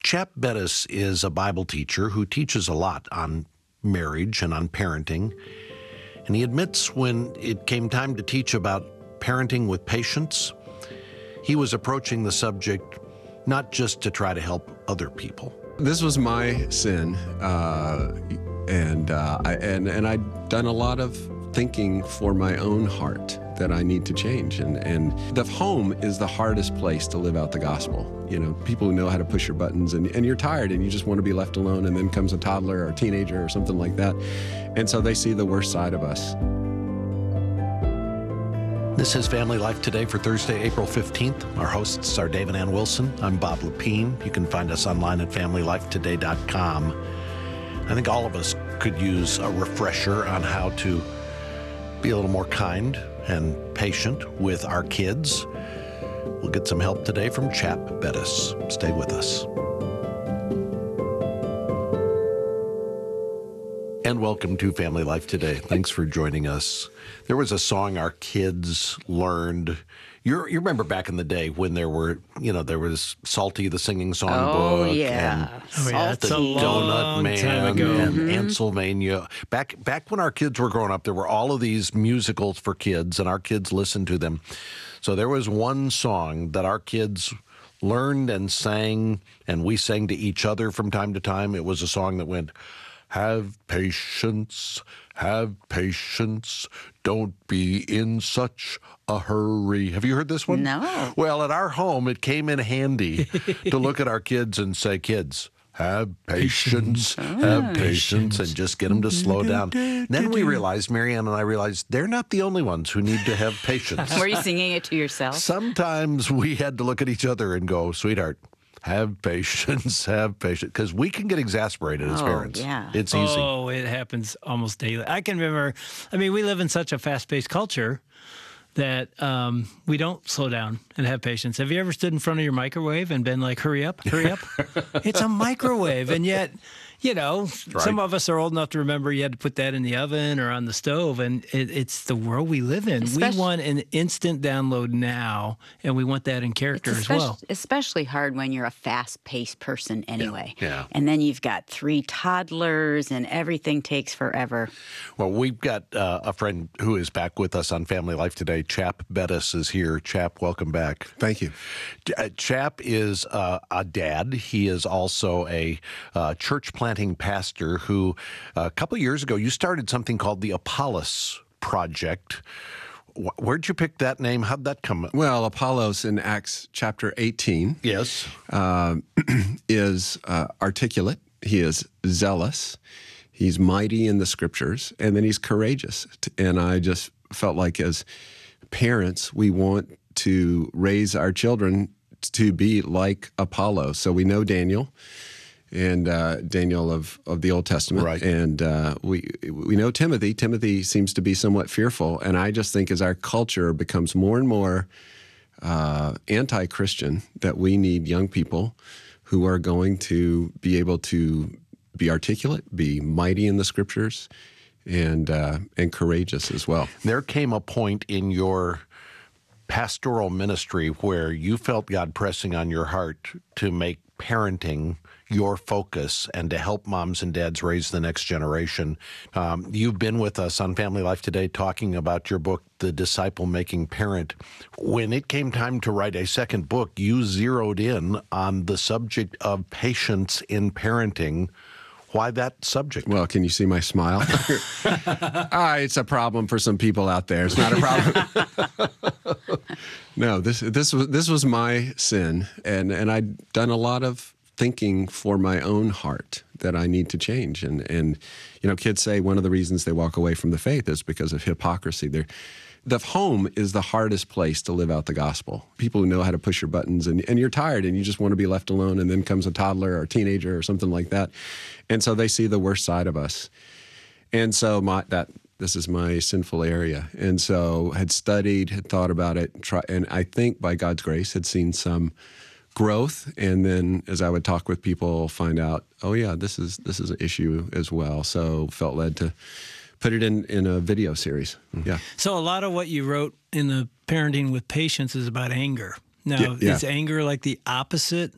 Chap Bettis is a Bible teacher who teaches a lot on marriage and on parenting. And he admits when it came time to teach about parenting with patience, he was approaching the subject not just to try to help other people. This was my sin, and I'd done a lot of thinking for my own heart that I need to change. And the home is the hardest place to live out the gospel. You know, people who know how to push your buttons, and you're tired and you just want to be left alone, and then comes a toddler or a teenager or something like that. And so they see the worst side of us. This is Family Life Today for Thursday, April 15th. Our hosts are Dave and Ann Wilson. I'm Bob Lepine. You can find us online at familylifetoday.com. I think all of us could use a refresher on how to be a little more kind and patient with our kids. We'll get some help today from Chap Bettis. Stay with us. And welcome to Family Life Today. Thanks for joining us. There was a song our kids learned. You remember back in the day when there was Salty the Singing Songbook and the Donut Man and Ansylvania. Back when our kids were growing up, there were all of these musicals for kids, and our kids listened to them. So there was one song that our kids learned and sang, and we sang to each other from time to time. It was a song that went, have patience, don't be in such a hurry. Have you heard this one? No. Well, at our home, it came in handy to look at our kids and say, kids, have patience, and just get them to slow down. Then we realized, Marianne and I realized, they're not the only ones who need to have patience. Were you singing it to yourself? Sometimes we had to look at each other and go, sweetheart, have patience, because we can get exasperated as parents. Yeah. It's easy. Oh, it happens almost daily. I can remember, we live in such a fast-paced culture that we don't slow down and have patience. Have you ever stood in front of your microwave and been like, hurry up? It's a microwave. And yet, some of us are old enough to remember you had to put that in the oven or on the stove, and it's the world we live in. We want an instant download now, and we want that in character as well. Especially hard when you're a fast-paced person anyway. Yeah. And then you've got 3 toddlers, and everything takes forever. Well, we've got a friend who is back with us on Family Life Today. Chap Bettis is here. Chap, welcome back. Thank you. Chap is a dad. He is also a church planting pastor who, a couple of years ago, you started something called the Apollos Project. Where'd you pick that name? How'd that come up? Well, Apollos in Acts chapter 18 yes. Is articulate. He is zealous. He's mighty in the scriptures, and then he's courageous. And I just felt like as parents, we want to raise our children to be like Apollo. So we know Daniel. And Daniel of the Old Testament. Right. And we know Timothy. Timothy seems to be somewhat fearful. And I just think as our culture becomes more and more anti-Christian, that we need young people who are going to be able to be articulate, be mighty in the scriptures, and courageous as well. There came a point in your pastoral ministry where you felt God pressing on your heart to make parenting your focus and to help moms and dads raise the next generation. You've been with us on Family Life Today talking about your book, The Disciple-Making Parent. When it came time to write a second book, you zeroed in on the subject of patience in parenting. Why that subject? Well, can you see my smile? It's a problem for some people out there. It's not a problem. No, this was my sin, and I'd done a lot of thinking for my own heart that I need to change. And kids say one of the reasons they walk away from the faith is because of hypocrisy. The home is the hardest place to live out the gospel. People who know how to push your buttons, and you're tired and you just want to be left alone, and then comes a toddler or a teenager or something like that. And so they see the worst side of us. And so this is my sinful area. And so had studied, had thought about it, and I think by God's grace had seen some growth, and then as I would talk with people, find out, oh yeah, this is an issue as well. So felt led to put it in a video series. Yeah. So a lot of what you wrote in the Parenting with Patience is about anger. Now, Yeah. is anger like the opposite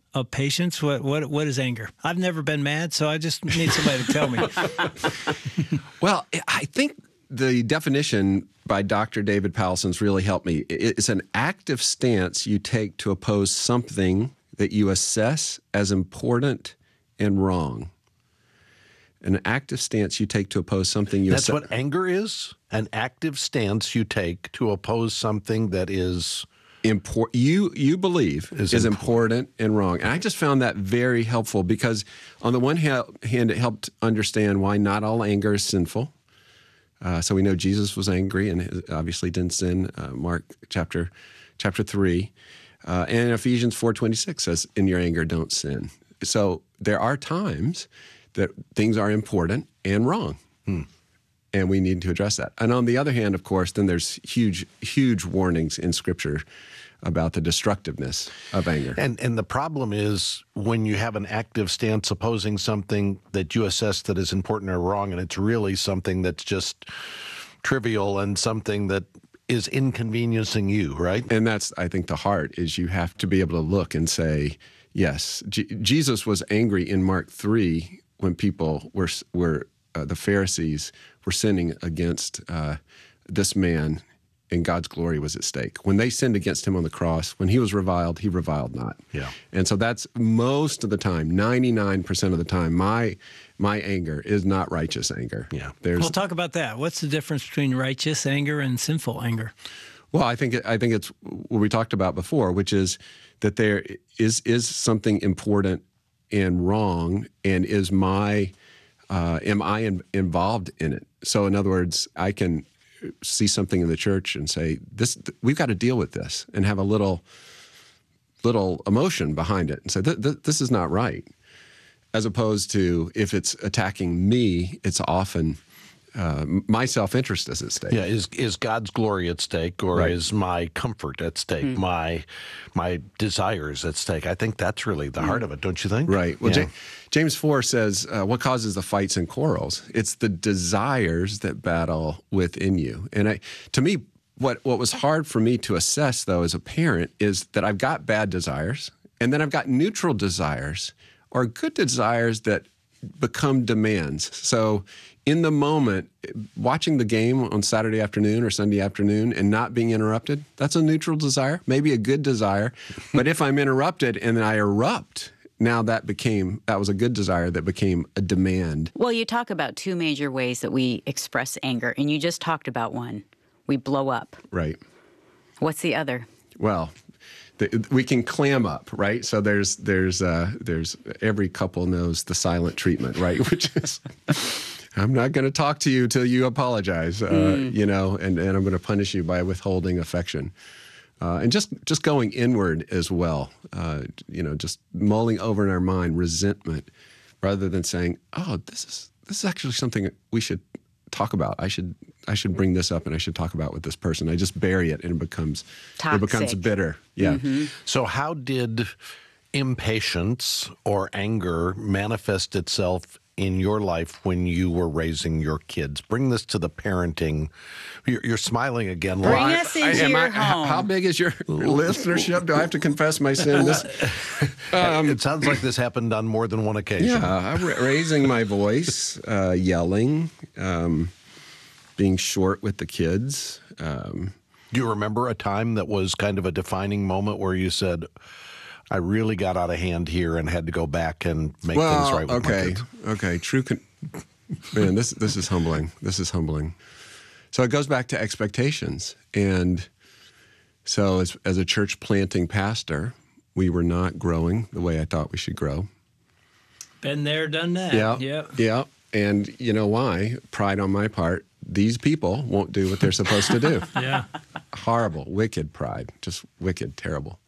of patience? What is anger? I've never been mad, so I just need somebody to tell me. Well, I think the definition by Dr. David Powelson's really helped me. It's an active stance you take to oppose something that you assess as important and wrong. An active stance you take to oppose something you That's assess. what anger is? An active stance you take to oppose something that is you believe is important and wrong. And I just found that very helpful because on the one hand, it helped understand why not all anger is sinful. So we know Jesus was angry and obviously didn't sin, Mark chapter 3. And Ephesians 4:26 says, in your anger, don't sin. So there are times that things are important and wrong. And we need to address that. And on the other hand, of course, then there's huge warnings in Scripture about the destructiveness of anger. And the problem is when you have an active stance opposing something that you assess that is important or wrong, and it's really something that's just trivial and something that is inconveniencing you, right? And that's, I think, the heart is you have to be able to look and say, yes, Jesus was angry in Mark 3 when people were the Pharisees were sinning against this man, and God's glory was at stake. When they sinned against him on the cross, when he was he reviled not. Yeah. And so that's most of the time, 99% of the time, my anger is not righteous anger. Yeah. Well, talk about that. What's the difference between righteous anger and sinful anger? Well, I think it's what we talked about before, which is that there is something important and wrong, and am I involved in it? So in other words, I can see something in the church and say, we've got to deal with this, and have a little emotion behind it and say, this is not right. As opposed to if it's attacking me, it's often my self-interest is at stake. Yeah, is God's glory at stake, or Right. is my comfort at stake, my desires at stake? I think that's really the heart of it, don't you think? Right. Well, Yeah. James 4 says, what causes the fights and quarrels? It's the desires that battle within you. And to me, what was hard for me to assess, though, as a parent, is that I've got bad desires, and then I've got neutral desires, or good desires that become demands. So in the moment, watching the game on Saturday afternoon or Sunday afternoon and not being interrupted, that's a neutral desire, maybe a good desire. But if I'm interrupted and then I erupt, now that was a good desire that became a demand. Well, you talk about two major ways that we express anger, and you just talked about one. We blow up. Right. What's the other? Well, we can clam up, right? So there's every couple knows the silent treatment, right? Which is, I'm not going to talk to you till you apologize, and I'm going to punish you by withholding affection. And just going inward as well, just mulling over in our mind resentment, rather than saying, "Oh, this is actually something we should talk about. I should bring this up, and I should talk about with this person." I just bury it, and it becomes Toxic. bitter. Yeah. Mm-hmm. So how did impatience or anger manifest itself in your life when you were raising your kids? Bring this to the parenting. You're smiling again. Bring Lauren. us into your home. How big is your listenership? Do I have to confess my sin? It sounds like this happened on more than one occasion. Yeah, raising my voice, yelling, being short with the kids. Do you remember a time that was kind of a defining moment where you said, I really got out of hand here and had to go back and make things right with my kids? Okay. Man, this is humbling. This is humbling. So it goes back to expectations. And so as a church planting pastor, we were not growing the way I thought we should grow. Been there, done that. Yeah. And you know why? Pride on my part. These people won't do what they're supposed to do. Yeah. Horrible, wicked pride. Just wicked, terrible.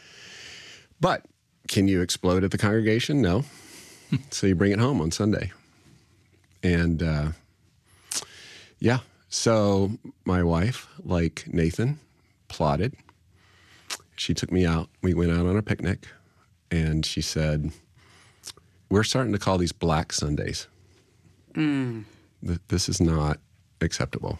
But can you explode at the congregation? No. So you bring it home on Sunday. And so my wife, like Nathan, plotted. She took me out. We went out on a picnic, and she said, we're starting to call these Black Sundays. This is not acceptable.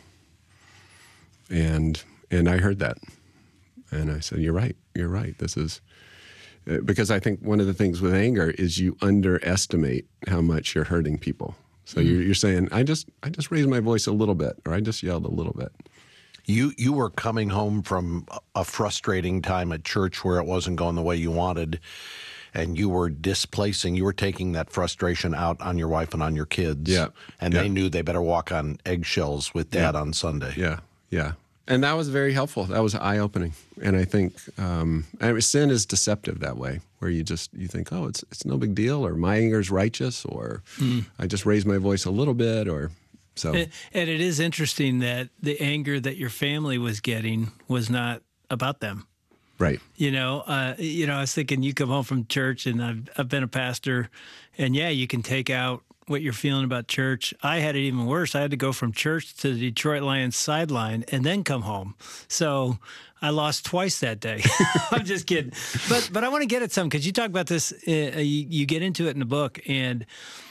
And I heard that. And I said, you're right. This Because I think one of the things with anger is you underestimate how much you're hurting people. So you're saying, I just raised my voice a little bit, or I just yelled a little bit. You were coming home from a frustrating time at church where it wasn't going the way you wanted, and you were taking that frustration out on your wife and on your kids. Yeah. And they knew they better walk on eggshells with Dad on Sunday. Yeah, yeah. And that was very helpful. That was eye-opening. And I think sin is deceptive that way, where you think, oh, it's no big deal, or my anger is righteous, or I just raised my voice a little bit, or so. And it is interesting that the anger that your family was getting was not about them. Right. I was thinking, you come home from church, and I've been a pastor, and you can take out what you're feeling about church. I had it even worse. I had to go from church to the Detroit Lions sideline and then come home. So I lost twice that day. I'm just kidding. But I want to get at something, because you talk about this, you get into it in the book, and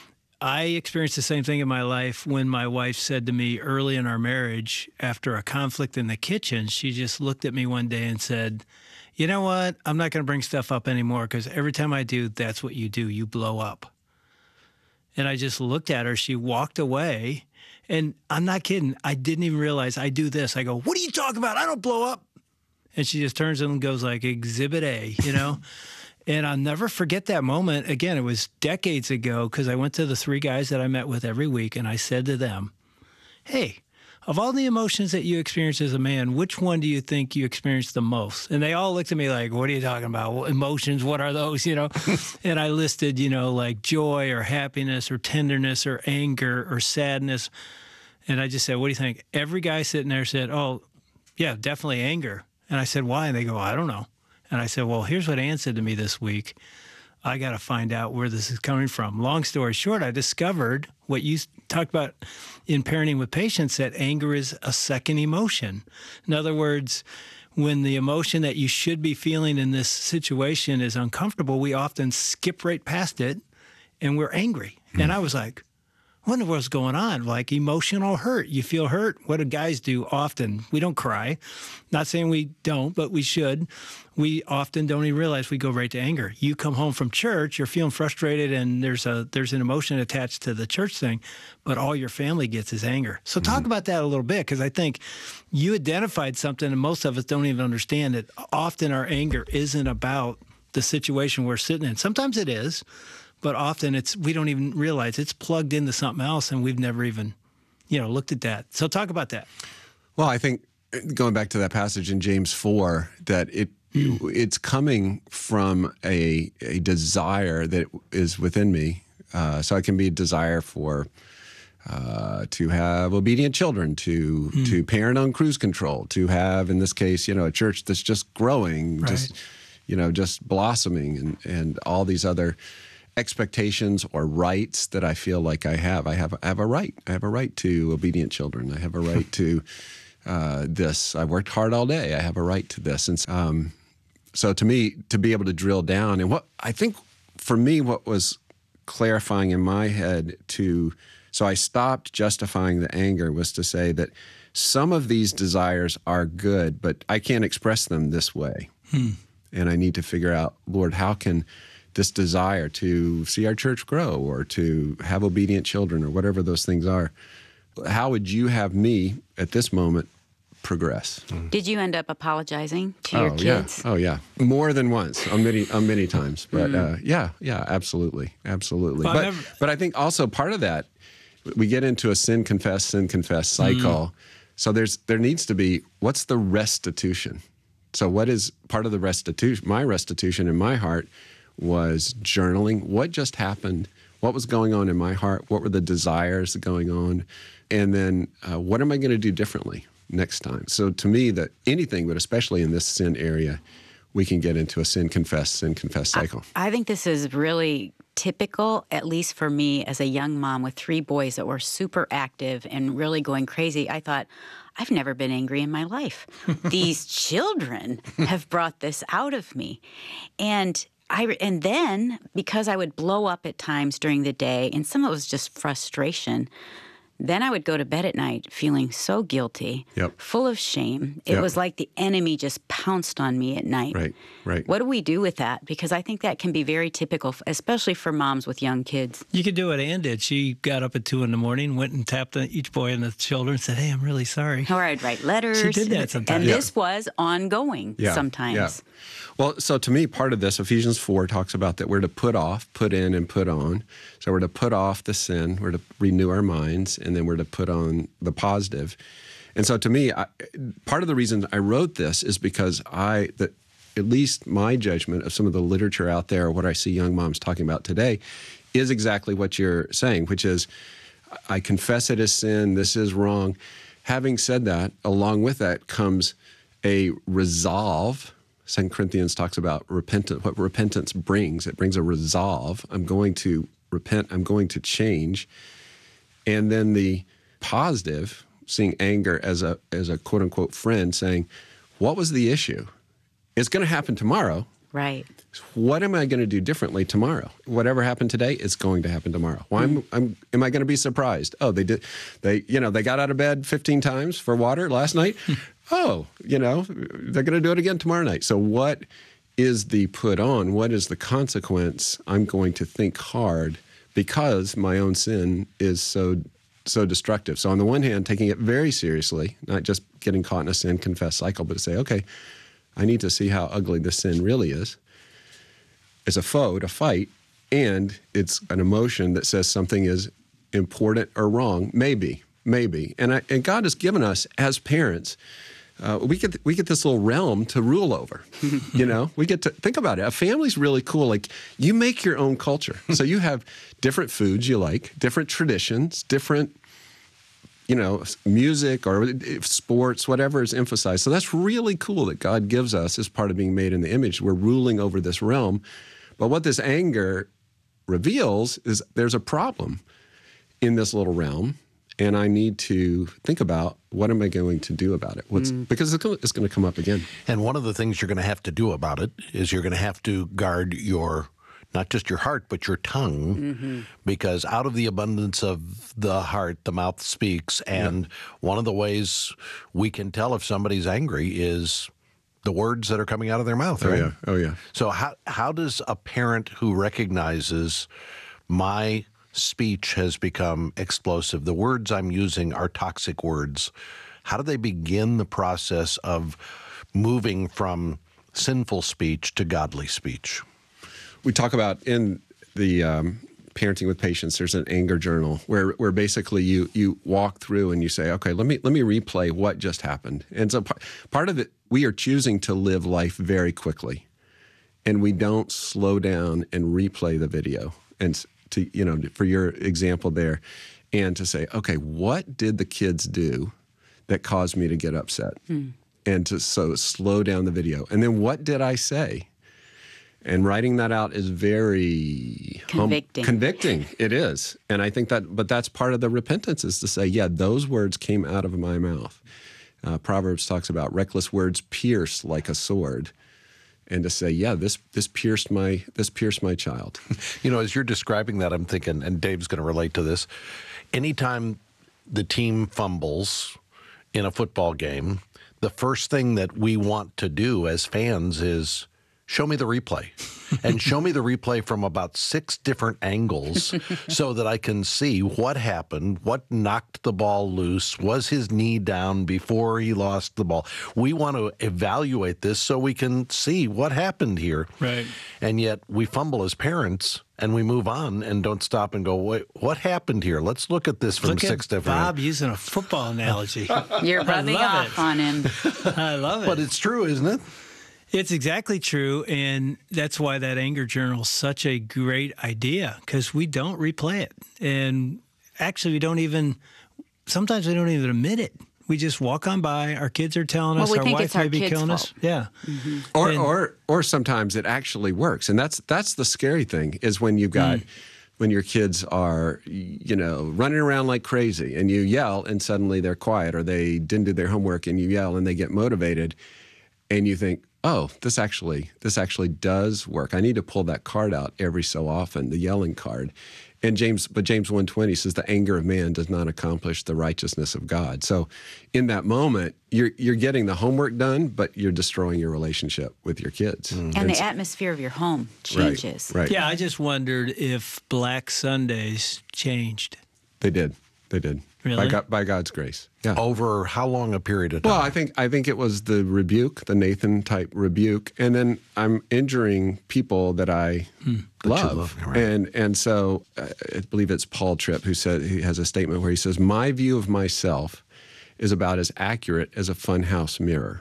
I experienced the same thing in my life when my wife said to me early in our marriage, after a conflict in the kitchen, she just looked at me one day and said, you know what? I'm not going to bring stuff up anymore, because every time I do, that's what you do. You blow up. And I just looked at her. She walked away. And I'm not kidding. I didn't even realize I do this. I go, what are you talking about? I don't blow up. And she just turns and goes like, Exhibit A, And I'll never forget that moment. Again, it was decades ago, because I went to the 3 guys that I met with every week, and I said to them, hey, of all the emotions that you experience as a man, which one do you think you experience the most? And they all looked at me like, what are you talking about? Well, emotions, what are those, And I listed, like joy or happiness or tenderness or anger or sadness. And I just said, what do you think? Every guy sitting there said, oh, yeah, definitely anger. And I said, why? And they go, I don't know. And I said, well, here's what Ann said to me this week. I got to find out where this is coming from. Long story short, I discovered what you talked about in Parenting with Patience, that anger is a second emotion. In other words, when the emotion that you should be feeling in this situation is uncomfortable, we often skip right past it and we're angry. And I was like, I wonder what's going on, like emotional hurt. You feel hurt. What do guys do often? We don't cry. Not saying we don't, but we should. We often don't even realize we go right to anger. You come home from church, you're feeling frustrated, and there's an emotion attached to the church thing, but all your family gets is anger. So talk about that a little bit, because I think you identified something, and most of us don't even understand it. Often our anger isn't about the situation we're sitting in. Sometimes it is. But often we don't even realize it's plugged into something else, and we've never even, looked at that. So talk about that. Well, I think going back to that passage in James 4, that it's coming from a desire that is within me. So it can be a desire for to have obedient children, to parent on cruise control, to have, in this case, a church that's just growing, right. just blossoming, and all these other expectations or rights that I feel like I have. I have a right. I have a right to obedient children. I have a right to this. I worked hard all day. I have a right to this. And so to me, to be able to drill down, and what I think for me, what was clarifying in my head so I stopped justifying the anger, was to say that some of these desires are good, but I can't express them this way. And I need to figure out, Lord, how can this desire to see our church grow, or to have obedient children, or whatever those things are, how would you have me at this moment progress? Did you end up apologizing to your kids? Yeah. Oh, yeah. More than once, on many times. But yeah, absolutely. But I think also part of that, we get into a sin confess cycle. So there needs to be, what's the restitution? So what is part of the restitution? My restitution in my heart was journaling. What just happened? What was going on in my heart? What were the desires going on? And then what am I going to do differently next time? So to me, that anything, but especially in this sin area, we can get into a sin confess cycle. I think this is really typical, at least for me as a young mom with 3 boys that were super active and really going crazy. I thought, I've never been angry in my life. These children have brought this out of me. And then, because I would blow up at times during the day, and some of it was just frustration, Then I would go to bed at night feeling so guilty, Yep. full of shame. It Yep. was like the enemy just pounced on me at night. Right, right. What do we do with that? Because I think that can be very typical, especially for moms with young kids. You could do what Ann did. She got up at 2 a.m, went and tapped each boy on the shoulder and said, "Hey, I'm really sorry." Or I'd write letters. She did that sometimes. And Yeah. this was ongoing sometimes. Yeah. Well, so to me, part of this, Ephesians 4 talks about that we're to put off, put in, and put on. So we're to put off the sin, we're to renew our minds, and then we're to put on the positive. And so to me, part of the reason I wrote this is because at least my judgment of some of the literature out there, what I see young moms talking about today, is exactly what you're saying, which is, I confess it as sin, this is wrong. Having said that, along with that comes a resolve. 2 Corinthians talks about what repentance brings. It brings a resolve. I'm going to repent. I'm going to change. And then the positive, seeing anger as a quote unquote friend, saying, what was the issue? It's going to happen tomorrow. Right. What am I going to do differently tomorrow? Whatever happened today is going to happen tomorrow. Why am I going to be surprised? Oh, they got out of bed 15 times for water last night. Oh, they're going to do it again tomorrow night. So what is the put on? What is the consequence? I'm going to think hard because my own sin is so destructive. So on the one hand, taking it very seriously, not just getting caught in a sin, confess cycle, but to say, okay, I need to see how ugly this sin really is. It's a foe to fight, and it's an emotion that says something is important or wrong, maybe. And God has given us as parents, we get this little realm to rule over. We get to think about it. A family's really cool. Like, you make your own culture. So you have different foods you like, different traditions, different music or sports, whatever is emphasized. So that's really cool that God gives us as part of being made in the image. We're ruling over this realm. But what this anger reveals is there's a problem in this little realm, and I need to think about, what am I going to do about it? Because it's going to come up again. And one of the things you're going to have to do about it is you're going to have to guard not just your heart, but your tongue, because out of the abundance of the heart, the mouth speaks. And one of the ways we can tell if somebody's angry is the words that are coming out of their mouth, right? Oh, yeah. So how does a parent who recognizes my speech has become explosive, the words I'm using are toxic words, how do they begin the process of moving from sinful speech to godly speech? We talk about in the Parenting with Patience, there's an anger journal where basically you walk through and you say, okay, let me replay what just happened. And so part of it, we are choosing to live life very quickly, and we don't slow down and replay the video. And for your example there, and to say, okay, what did the kids do that caused me to get upset? And so slow down the video. And then what did I say? And writing that out is very convicting. It is. And I think but that's part of the repentance, is to say, yeah, those words came out of my mouth. Proverbs talks about reckless words pierce like a sword. And to say, yeah, this pierced my child. As you're describing that, I'm thinking, and Dave's going to relate to this, anytime the team fumbles in a football game, the first thing that we want to do as fans is show me the replay, and show me the replay from about 6 different angles so that I can see what happened, what knocked the ball loose, was his knee down before he lost the ball. We want to evaluate this so we can see what happened here. Right. And yet we fumble as parents, and we move on and don't stop and go, wait, what happened here? Let's look at this from Look 6 at different Bob using a football analogy. You're rubbing off on him. I love it. But it's true, isn't it? It's exactly true, and that's why that anger journal is such a great idea, because we don't replay it. And actually, sometimes we don't even admit it. We just walk on by, our kids are telling us, we our think wife it's our may be kids' killing fault. us. Yeah. Or sometimes it actually works. And that's the scary thing, is when you've got when your kids are, running around like crazy, and you yell and suddenly they're quiet, or they didn't do their homework and you yell and they get motivated, and you think, oh, this actually does work. I need to pull that card out every so often, the yelling card. And James 1:20 says the anger of man does not accomplish the righteousness of God. So in that moment, you're getting the homework done, but you're destroying your relationship with your kids. And the atmosphere of your home changes. Right. Yeah, I just wondered if Black Sundays changed. They did. Really? By God's grace. Yeah. Over how long a period of time? Well, I think it was the rebuke, the Nathan type rebuke, and then I'm injuring people that I love. Right. And so I believe it's Paul Tripp who has a statement where he says, "My view of myself is about as accurate as a funhouse mirror."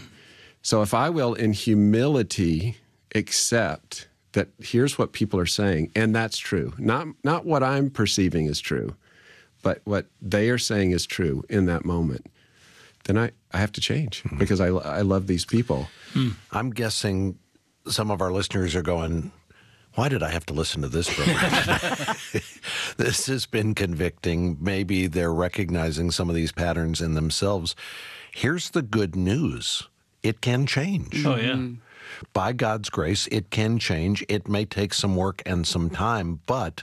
So if I will, in humility, accept that here's what people are saying, and that's true, not what I'm perceiving is true, but what they are saying is true in that moment, then I have to change because I love these people. I'm guessing some of our listeners are going, why did I have to listen to this program? This has been convicting. Maybe they're recognizing some of these patterns in themselves. Here's the good news. It can change. Oh, yeah. By God's grace, it can change. It may take some work and some time, but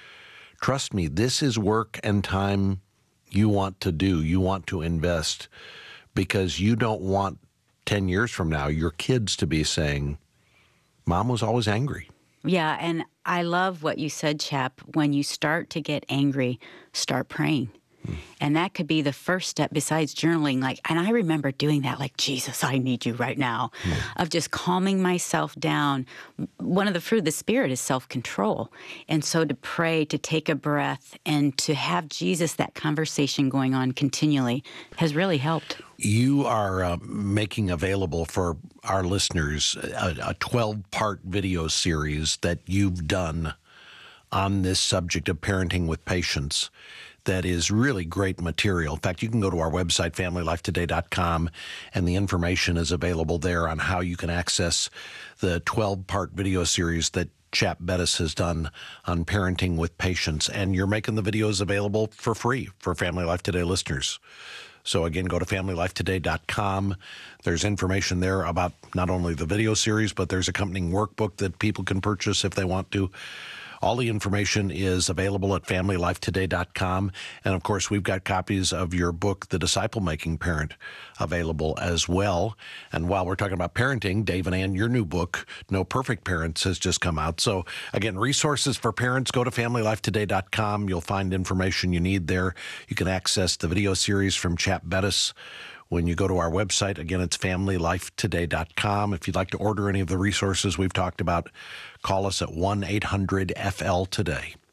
trust me, this is work and time you want to do, you want to invest, because you don't want 10 years from now your kids to be saying, Mom was always angry. Yeah, and I love what you said, Chap. When you start to get angry, start praying. And that could be the first step besides journaling. And I remember doing that, like, Jesus, I need you right now, of just calming myself down. One of the fruit of the Spirit is self-control. And so to pray, to take a breath, and to have Jesus, that conversation going on continually has really helped. You are making available for our listeners a 12-part video series that you've done on this subject of parenting with patience. That is really great material. In fact, you can go to our website, familylifetoday.com, and the information is available there on how you can access the 12-part video series that Chap Bettis has done on parenting with patience. And you're making the videos available for free for Family Life Today listeners. So again, go to familylifetoday.com. There's information there about not only the video series, but there's accompanying workbook that people can purchase if they want to. All the information is available at familylifetoday.com. And of course, we've got copies of your book, The Disciple-Making Parent, available as well. And while we're talking about parenting, Dave and Ann, your new book, No Perfect Parents, has just come out. So again, resources for parents, go to familylifetoday.com. You'll find information you need there. You can access the video series from Chap Bettis. When you go to our website, again, it's familylifetoday.com. If you'd like to order any of the resources we've talked about, call us at 1-800-FL-TODAY,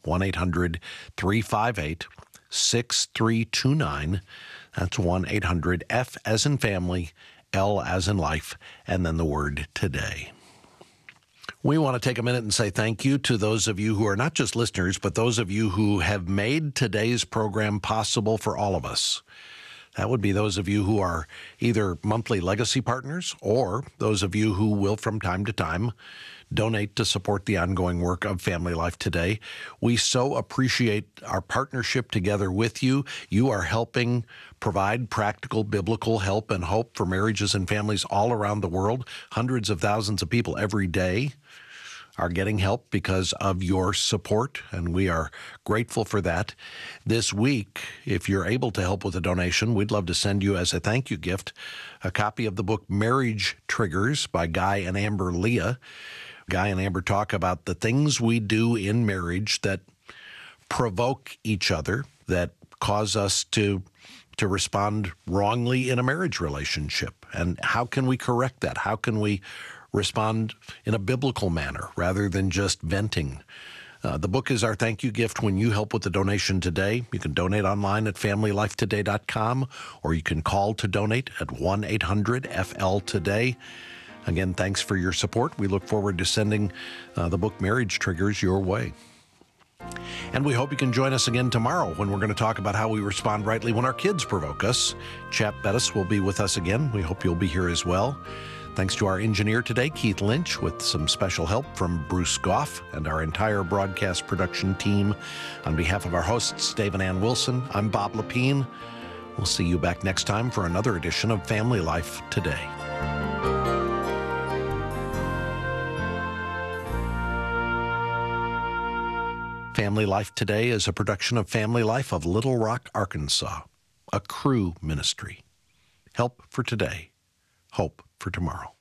1-800-358-6329. That's 1-800-F as in family, L as in life, and then the word today. We want to take a minute and say thank you to those of you who are not just listeners, but those of you who have made today's program possible for all of us. That would be those of you who are either monthly legacy partners or those of you who will from time to time donate to support the ongoing work of Family Life Today. We so appreciate our partnership together with you. You are helping provide practical biblical help and hope for marriages and families all around the world. Hundreds of thousands of people every day are getting help because of your support, and we are grateful for that. This week, if you're able to help with a donation, we'd love to send you as a thank you gift a copy of the book Marriage Triggers by Guy and Amber Leah. Guy and Amber talk about the things we do in marriage that provoke each other, that cause us to respond wrongly in a marriage relationship. And how can we correct that? How can we respond in a biblical manner rather than just venting? The book is our thank you gift when you help with the donation today. You can donate online at familylifetoday.com, or you can call to donate at 1-800-FL-TODAY. Again, thanks for your support. We look forward to sending the book Marriage Triggers your way. And we hope you can join us again tomorrow when we're going to talk about how we respond rightly when our kids provoke us. Chap Bettis will be with us again. We hope you'll be here as well. Thanks to our engineer today, Keith Lynch, with some special help from Bruce Goff and our entire broadcast production team. On behalf of our hosts, Dave and Ann Wilson, I'm Bob Lepine. We'll see you back next time for another edition of Family Life Today. Family Life Today is a production of Family Life of Little Rock, Arkansas, a Cru ministry. Help for today, hope for tomorrow.